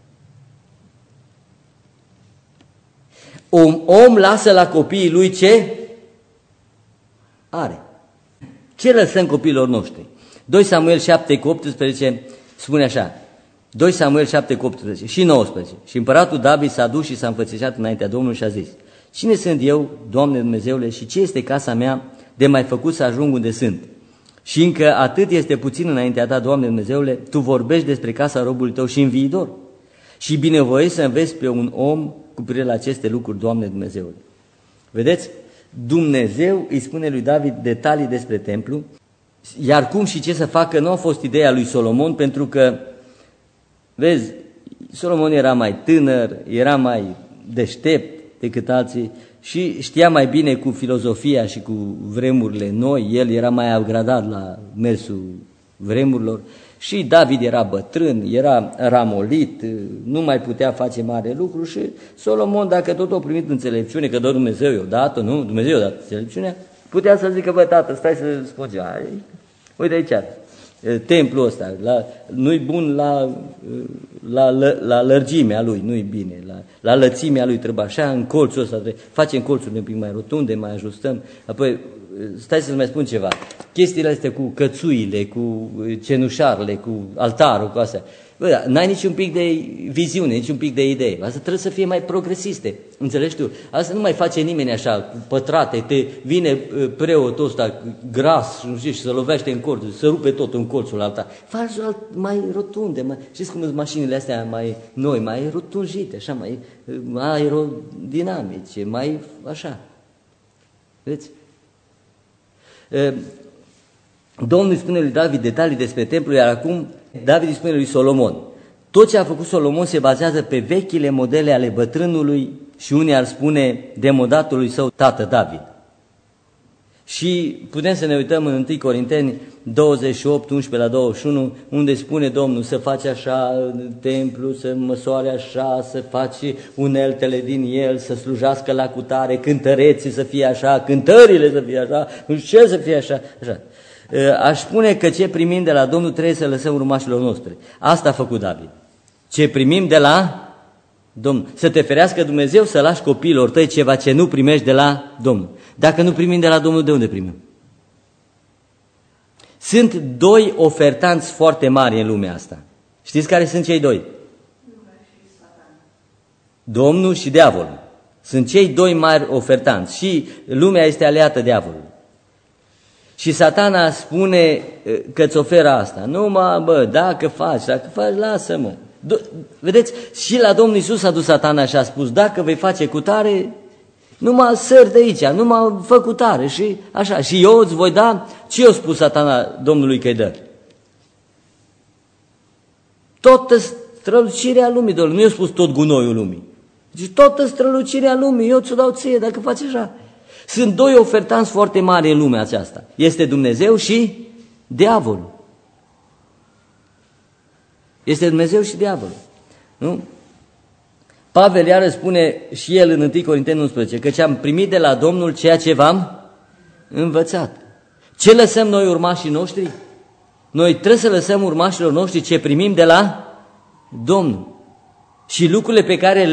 A: Un om lasă la copiii lui ce are. Ce lăsăm copiilor noștri? 2 Samuel 7:18 spune așa, 2 Samuel 7:18 și 19. Și împăratul David s-a dus și s-a înfățișat înaintea Domnului și a zis, cine sunt eu, Doamne Dumnezeule, și ce este casa mea de mai făcut să ajung unde sunt? Și încă atât este puțin înaintea ta, Doamne Dumnezeule, tu vorbești despre casa robului tău și în viitor. Și binevoiești să înveți pe un om cu privire la aceste lucruri, Doamne Dumnezeule. Vedeți? Dumnezeu îi spune lui David detalii despre templu, iar cum și ce să facă nu a fost ideea lui Solomon, pentru că, vezi, Solomon era mai tânăr, era mai deștept decât alții și știa mai bine cu filozofia și cu vremurile noi, el era mai upgradat la mersul vremurilor. Și David era bătrân, era ramolit, nu mai putea face mare lucru și Solomon, dacă tot a primit înțelepciune, că doar Dumnezeu i-a dat-o, nu? Dumnezeu i-a dat înțelepciunea, putea să zică, bă, tată, stai să spun ceva. Uite aici, templul ăsta, nu-i bun la lărgimea lui, nu-i bine, la lățimea lui trebuie așa, în colțul ăsta, facem colțurile un pic mai rotunde, mai ajustăm, apoi stai să-ți mai spun ceva, chestiile astea cu cățuile, cu cenușarele, cu altarul, cu astea, bă, n-ai niciun pic de viziune, niciun pic de idee, asta trebuie să fie mai progresiste, înțelegi tu? Asta nu mai face nimeni așa, cu pătrate, vine preotul ăsta gras, nu știu, și se lovește în colțul, se rupe tot în colțul altar, faci mai rotunde, știți cum sunt mașinile astea mai noi, mai rotunjite, așa, mai aerodinamice, mai așa, vedeți? Domnul îi spune lui David detalii despre templu, iar acum David îi spune lui Solomon. Tot ce a făcut Solomon se bazează pe vechile modele ale bătrânului și unii ar spune demodatului său tată David. Și putem să ne uităm în 1 Corinteni 28, 11-21, unde spune Domnul să faci așa templu, să măsoare așa, să faci uneltele din el, să slujească la cutare, cântăreții să fie așa, cântările să fie așa, ce să fie așa, așa. Aș spune că ce primim de la Domnul trebuie să lăsăm urmașilor noștri. Asta a făcut David. Ce primim de la Domnul. Să te ferească Dumnezeu să lași copiilor tăi ceva ce nu primești de la Domnul. Dacă nu primim de la Domnul, de unde primim? Sunt doi ofertanți foarte mari în lumea asta. Știți care sunt cei doi? Domnul și diavolul. Sunt cei doi mari ofertanți și lumea este aliată diavolului. Și Satana spune că îți oferă asta. Dacă faci, lasă-mă. Vedeți, și la Domnul Iisus a dus Satana și a spus, dacă vei face cutare, numai sări de aici, numai fă cutare și așa. Și eu îți voi da, ce i-a spus Satana Domnului că-i dă? Toată strălucirea lumii, Domnul, nu i-a spus tot gunoiul lumii. Deci toată strălucirea lumii, eu ți-o dau ție dacă faci așa. Sunt doi ofertanți foarte mari în lumea aceasta. Este Dumnezeu și diavolul. Este Dumnezeu și diavolul. Nu? Pavel iară spune și el în 1 Corinteni 11, căci am primit de la Domnul ceea ce v-am învățat. Ce lăsăm noi urmașii noștri? Noi trebuie să lăsăm urmașilor noștri ce primim de la Domnul. Și lucrurile pe care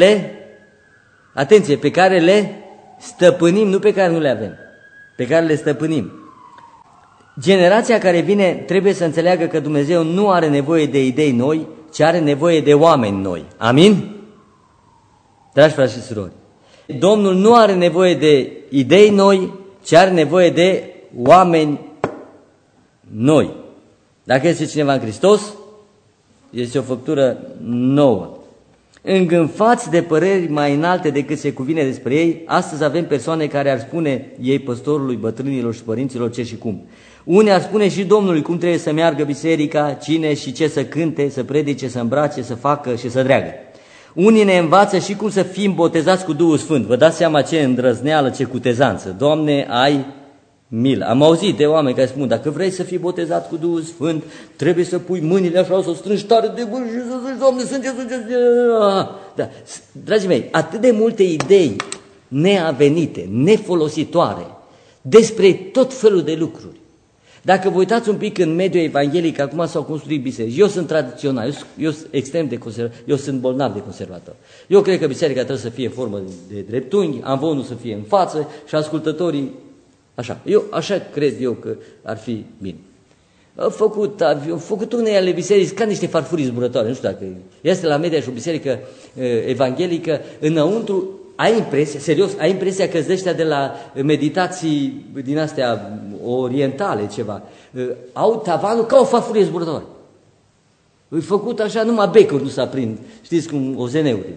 A: pe care le stăpânim, nu pe care nu le avem, pe care le stăpânim. Generația care vine trebuie să înțeleagă că Dumnezeu nu are nevoie de idei noi, ci are nevoie de oameni noi. Amin? Dragi frați și surori, Domnul nu are nevoie de idei noi, ci are nevoie de oameni noi. Dacă este cineva în Hristos, este o făptură nouă. Îngânfați de păreri mai înalte decât se cuvine despre ei, astăzi avem persoane care ar spune ei păstorului, bătrânilor și părinților ce și cum. Unii ar spune și Domnului cum trebuie să meargă biserica, cine și ce să cânte, să predice, să îmbrace, să facă și să dreagă. Unii ne învață și cum să fim botezați cu Duhul Sfânt. Vă dați seama ce îndrăzneală, ce cutezanță. Doamne, ai milă. Am auzit de oameni care spun, dacă vrei să fii botezat cu Duhul Sfânt, trebuie să pui mâinile așa, să o strângi tare de gură și să zici, Doamne, sânge. Da. Dragii mei, atât de multe idei neavenite, nefolositoare, despre tot felul de lucruri. Dacă vă uitați un pic în mediul evanghelic, acum s-au construit biserici. Eu sunt tradițional, eu sunt extrem de conservator, eu sunt bolnav de conservator. Eu cred că biserica trebuie să fie formă de dreptunghi, amvonul să fie în față și ascultătorii așa cred eu că ar fi bine. Au făcut unele ale biserici ca niște farfurii zburătoare, nu știu dacă este la media și o biserică evanghelică, înăuntru ai impresia că ăștia de la meditații din astea orientale ceva, au tavanul ca o farfurie zburătoare. E făcut așa, numai becuri nu s-a prind, știți cum OZN-urile.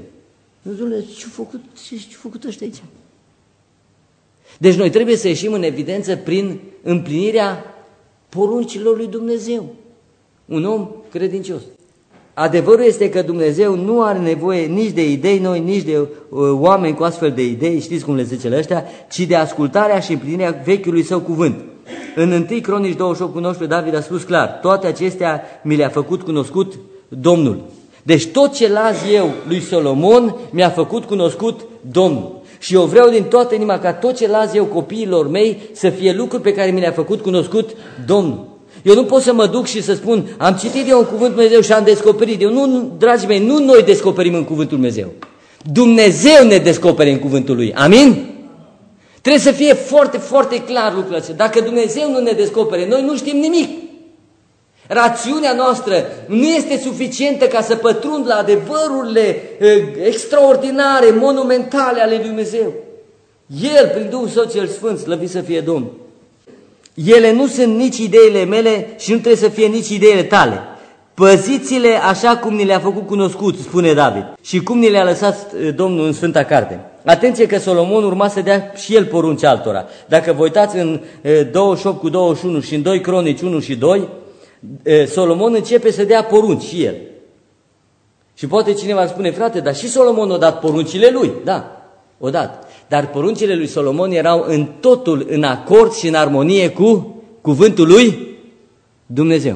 A: Ce-au făcut ăștia aici? Deci noi trebuie să ieșim în evidență prin împlinirea poruncilor lui Dumnezeu. Un om credincios. Adevărul este că Dumnezeu nu are nevoie nici de idei noi, nici de oameni cu astfel de idei, știți cum le zice la ăștia, ci de ascultarea și împlinirea vechiului său cuvânt. În 1 Cronici 28:19 David a spus clar, toate acestea mi le-a făcut cunoscut Domnul. Deci tot ce las eu lui Solomon mi-a făcut cunoscut Domnul. Și eu vreau din toată inima ca tot ce las eu copiilor mei să fie lucruri pe care mi le-a făcut cunoscut Domnul. Eu nu pot să mă duc și să spun, am citit eu în Cuvântul Dumnezeu și am descoperit. Dragii mei, nu noi descoperim în Cuvântul Dumnezeu. Dumnezeu ne descopere în Cuvântul Lui. Amin? Trebuie să fie foarte, foarte clar lucrul acesta. Dacă Dumnezeu nu ne descopere, noi nu știm nimic. Rațiunea noastră nu este suficientă ca să pătrund la adevărurile extraordinare, monumentale ale lui Dumnezeu. El, prin Duhul Său cel Sfânt, slăvit să fie Domnul. Ele nu sunt nici ideile mele și nu trebuie să fie nici ideile tale. Păziți-le așa cum ni le-a făcut cunoscut, spune David, și cum ni le-a lăsat Domnul în Sfânta Carte. Atenție că Solomon urma să dea și el porunci altora. Dacă vă uitați în 28:21 și în 2 Cronici 1 și 2, Solomon începe să dea porunci și el. Și poate cineva spune, frate, dar și Solomon a dat poruncile lui. Da, o dat. Dar poruncile lui Solomon erau în totul în acord și în armonie cu cuvântul lui Dumnezeu.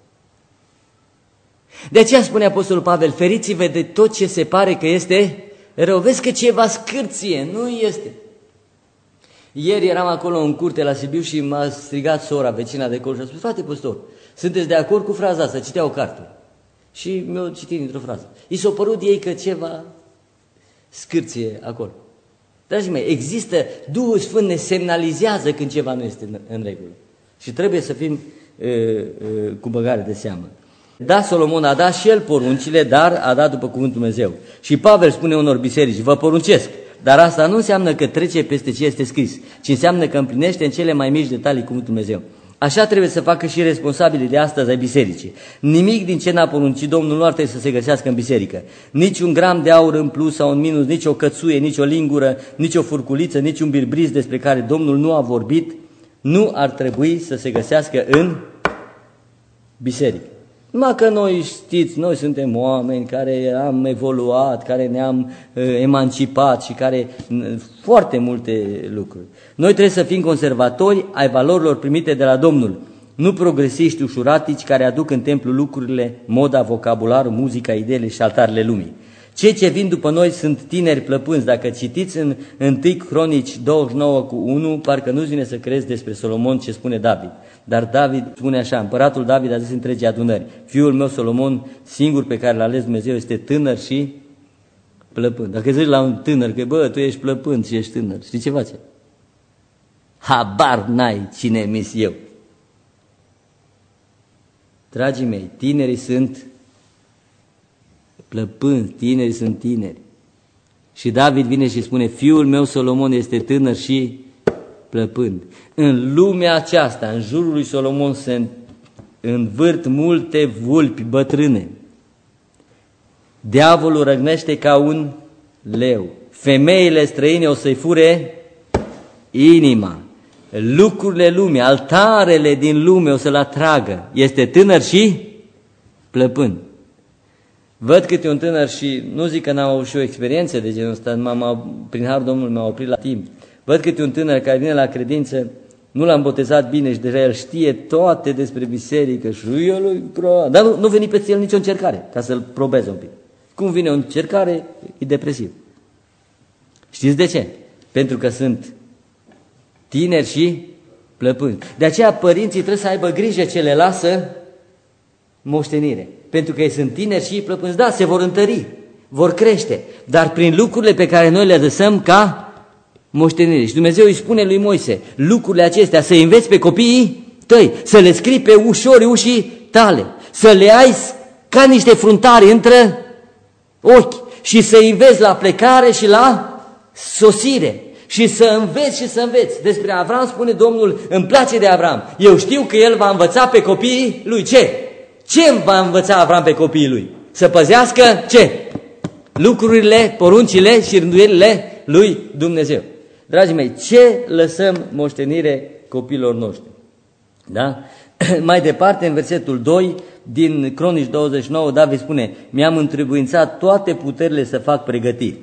A: De aceea spune Apostolul Pavel, feriți-vă de tot ce se pare că este rău. Vezi că ceva scârție, nu este. Ieri eram acolo în curte la Sibiu și m-a strigat sora, vecina de acolo și a spus, frate păstor, sunteți de acord cu fraza asta? Citea o carte. Și mi-a citit dintr-o frază. I s-a părut ei că ceva scârție acolo. Dragii mei, există, Duhul Sfânt ne semnalizează când ceva nu este în regulă. Și trebuie să fim cu băgare de seamă. Da, Solomon a dat și el poruncile, dar a dat după cuvântul Dumnezeu. Și Pavel spune unor biserici, vă poruncesc, dar asta nu înseamnă că trece peste ce este scris, ci înseamnă că împlinește în cele mai mici detalii cuvântul Dumnezeu. Așa trebuie să facă și responsabilii de astăzi ai bisericii. Nimic din ce n-a poruncit Domnul nu ar trebui să se găsească în biserică. Nici un gram de aur în plus sau în minus, nici o cățuie, nici o lingură, nici o furculiță, nici un birbriz despre care Domnul nu a vorbit, nu ar trebui să se găsească în biserică. Numai că noi știți, noi suntem oameni care am evoluat, care ne-am emancipat și care foarte multe lucruri. Noi trebuie să fim conservatori ai valorilor primite de la Domnul, nu progresiști ușuratici care aduc în templu lucrurile, moda, vocabularul, muzica, ideile și altarele lumii. Cei ce vin după noi sunt tineri plăpânzi. Dacă citiți în 1 Cronici 29:1, parcă nu-ți vine să crezi despre Solomon ce spune David. Dar David spune așa, împăratul David a zis întregii adunări: fiul meu Solomon, singur pe care l-a ales Dumnezeu, este tânăr și plăpând. Dacă zici la un tânăr că, bă, tu ești plăpând și ești tânăr, știi ce face? Habar n-ai cine emis eu. Dragii mei, tinerii sunt plăpânzi, tinerii sunt tineri. Și David vine și spune: fiul meu Solomon este tânăr și plăpând. În lumea aceasta, în jurul lui Solomon, se învârt multe vulpi bătrâne. Diavolul răgnește ca un leu. Femeile străine o să-i fure inima. Lucrurile lumii, altarele din lume o să-l atragă. Este tânăr și plăpând. Văd câte un tânăr și nu zic că n-am avut și o experiență de genul ăsta, prin harul Domnului m-a oprit la timp. Văd câte un tânăr care vine la credință, nu l-am botezat bine și deja el știe toate despre biserică și el lui dar nu veni pe el nicio încercare ca să-l probeze un pic. Cum vine o încercare, e depresiv. Știți de ce? Pentru că sunt tineri și plăpânzi. De aceea părinții trebuie să aibă grijă ce le lasă moștenire. Pentru că ei sunt tineri și plăpânzi. Da, se vor întări, vor crește, dar prin lucrurile pe care noi le lăsăm ca moștenire. Și Dumnezeu îi spune lui Moise: lucrurile acestea să înveți pe copiii tăi, să le scrii pe ușii tale, să le ai ca niște fruntari între ochi și să înveți la plecare și la sosire. Și să înveți despre Avram. Spune Domnul: îmi place de Avram, eu știu că el va învăța pe copiii lui. Ce va învăța Avram pe copiii lui? Să păzească ce? Lucrurile, poruncile și rânduielile lui Dumnezeu. Dragii mei, ce lăsăm moștenire copiilor noștri? Da? Mai departe, în versetul 2 din Cronici 29, David spune: mi-am întrebuințat toate puterile să fac pregătiri.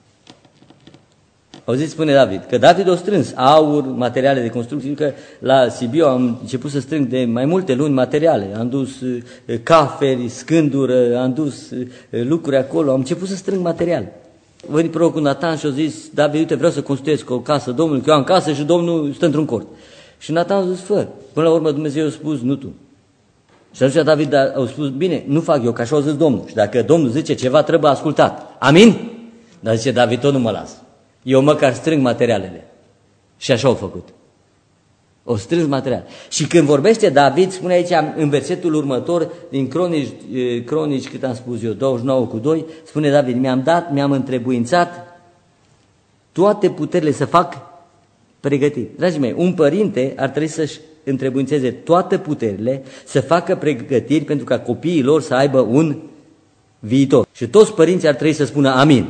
A: Auziți, spune David, că David a strâns aur, materiale de construcție, că la Sibiu am început să strâng de mai multe luni materiale. Am dus caferi, scândură, am dus lucruri acolo, am început să strâng materiale. A venit prorocul Natan și a zis: David, uite, vreau să construiesc o casă Domnului, că eu am casă și Domnul stă într-un cort. Și Natan a zis: fă. Până la urmă Dumnezeu a spus: nu tu. Și atunci David a spus: bine, nu fac eu, că așa a zis Domnul. Și dacă Domnul zice ceva, trebuie ascultat. Amin? Dar zice David: tot nu mă las. Eu măcar strâng materialele. Și așa au făcut. O strâns material. Și când vorbește David, spune aici în versetul următor, din Cronici, cât am spus eu, 29:2, spune David: mi-am întrebuințat toate puterile să fac pregătiri. Dragii mei, un părinte ar trebui să-și întrebuințeze toate puterile, să facă pregătiri pentru ca copiii lor să aibă un viitor. Și toți părinții ar trebui să spună amin.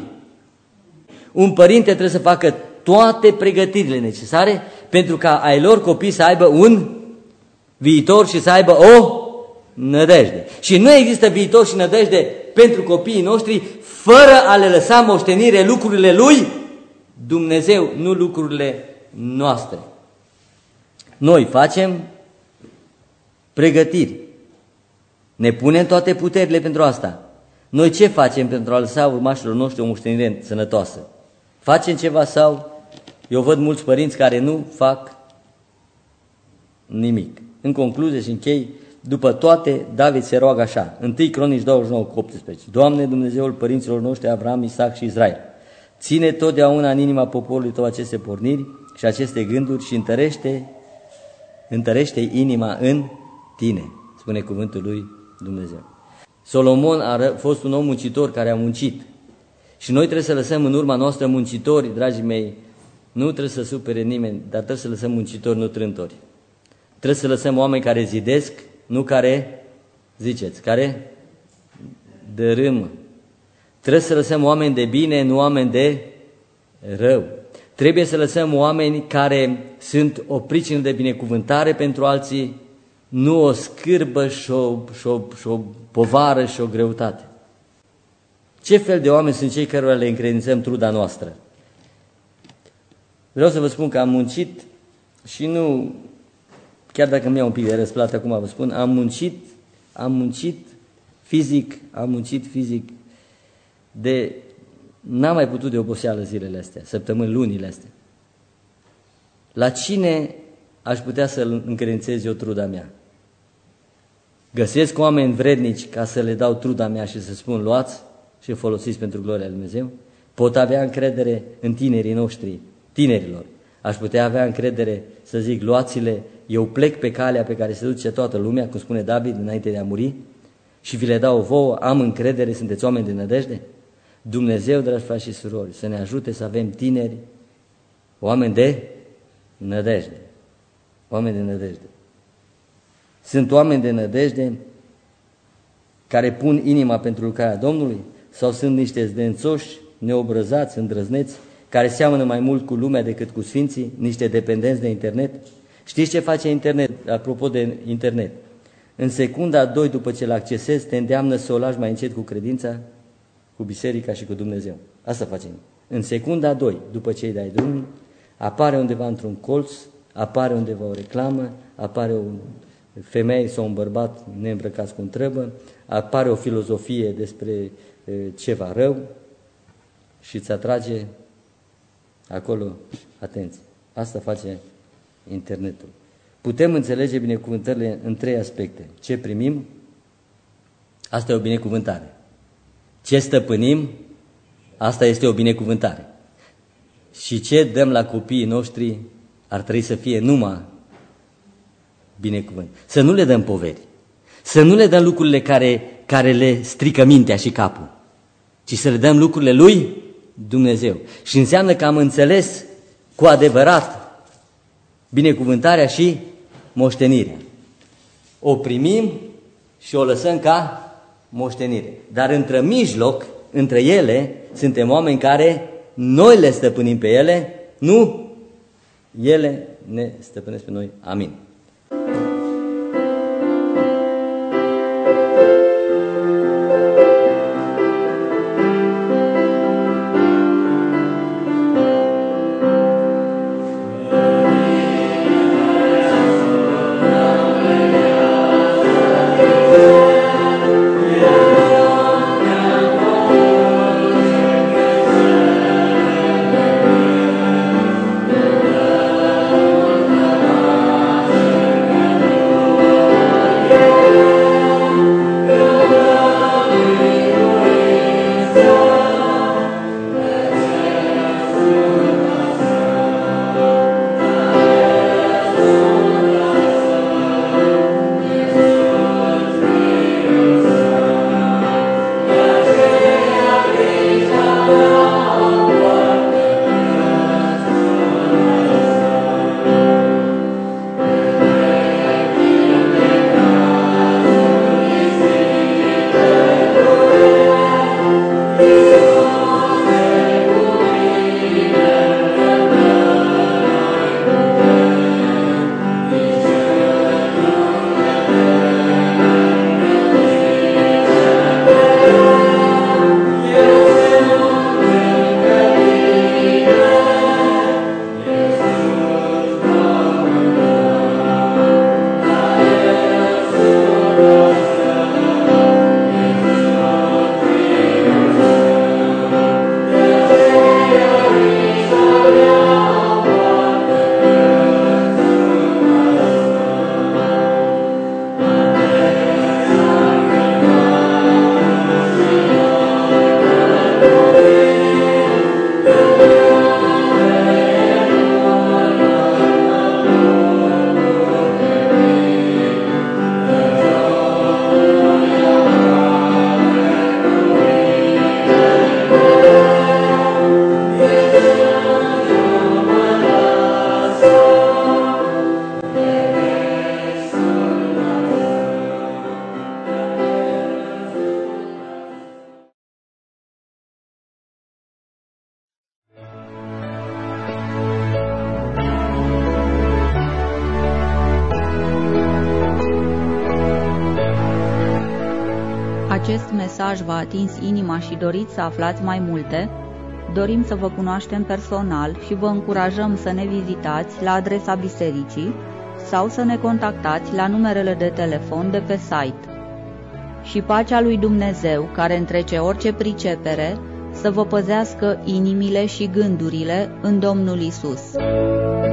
A: Un părinte trebuie să facă toate pregătirile necesare pentru ca ai lor copii să aibă un viitor și să aibă o nădejde. Și nu există viitor și nădejde pentru copiii noștri fără a le lăsa moștenire lucrurile lui Dumnezeu, nu lucrurile noastre. Noi facem pregătiri. Ne punem toate puterile pentru asta. Noi ce facem pentru a lăsa urmașilor noștri o moștenire sănătoasă? Facem ceva sau? Eu văd mulți părinți care nu fac nimic. În concluzie și închei, după toate, David se roagă așa, 1 Cronici 29:18. Doamne, Dumnezeul părinților noștri, Avram, Isaac și Israel, ține totdeauna în inima poporului tău aceste porniri și aceste gânduri și întărește inima în tine, spune cuvântul lui Dumnezeu. Solomon a fost un om muncitor care a muncit. Și noi trebuie să lăsăm în urma noastră muncitori, dragii mei, nu trebuie să supere nimeni, dar trebuie să lăsăm muncitori, nu trântori. Trebuie să lăsăm oameni care zidesc, nu care, ziceți, care dărâmă. Trebuie să lăsăm oameni de bine, nu oameni de rău. Trebuie să lăsăm oameni care sunt o pricină de binecuvântare pentru alții, nu o scârbă și o povară și o greutate. Ce fel de oameni sunt cei cărora le încredințăm truda noastră? Vreau să vă spun că am muncit și nu, chiar dacă îmi iau un pic de răsplată, acum vă spun, am muncit fizic, n-am mai putut de oboseală zilele astea, săptămâni, lunile astea. La cine aș putea să-l încredințez eu truda mea? Găsesc oameni vrednici ca să le dau truda mea și să spun luați și folosiți pentru gloria lui Dumnezeu? Pot avea încredere în tinerii noștri, tinerilor. Aș putea avea încredere să zic luați-le, eu plec pe calea pe care se duce toată lumea, cum spune David înainte de a muri, și vi le dau vouă, am încredere, sunteți oameni de nădejde? Dumnezeu, dragi frați și surori, să ne ajute să avem tineri, oameni de nădejde. Oameni de nădejde. Sunt oameni de nădejde care pun inima pentru lucrarea Domnului sau sunt niște zdențoși, neobrăzați, îndrăzneți, care seamănă mai mult cu lumea decât cu sfinții, niște dependenți de internet? Știți ce face internet? Apropo de internet, în secunda a 2 după ce îl accesezi, te îndeamnă să o lași mai încet cu credința, cu biserica și cu Dumnezeu. Asta facem. În secunda a 2, după ce îi dai drumul, apare undeva într-un colț, apare undeva o reclamă, apare o femeie sau un bărbat neîmbrăcați cum trebuie, apare o filozofie despre ceva rău și îți atrage acolo atenție. Asta face internetul. Putem înțelege binecuvântările în 3 aspecte. Ce primim? Asta e o binecuvântare. Ce stăpânim? Asta este o binecuvântare. Și ce dăm la copiii noștri ar trebui să fie numai binecuvânt. Să nu le dăm poveri. Să nu le dăm lucrurile care le strică mintea și capul, ci să le dăm lucrurile lui Dumnezeu. Și înseamnă că am înțeles cu adevărat binecuvântarea și moștenirea. O primim și o lăsăm ca moștenire. Dar între ele, suntem oameni care noi le stăpânim pe ele, nu ele ne stăpânesc pe noi. Amin.
B: acest mesaj v-a atins inima și doriți să aflați mai multe, dorim să vă cunoaștem personal și vă încurajăm să ne vizitați la adresa bisericii sau să ne contactați la numerele de telefon de pe site. Și pacea lui Dumnezeu, care întrece orice pricepere, să vă păzească inimile și gândurile în Domnul Isus.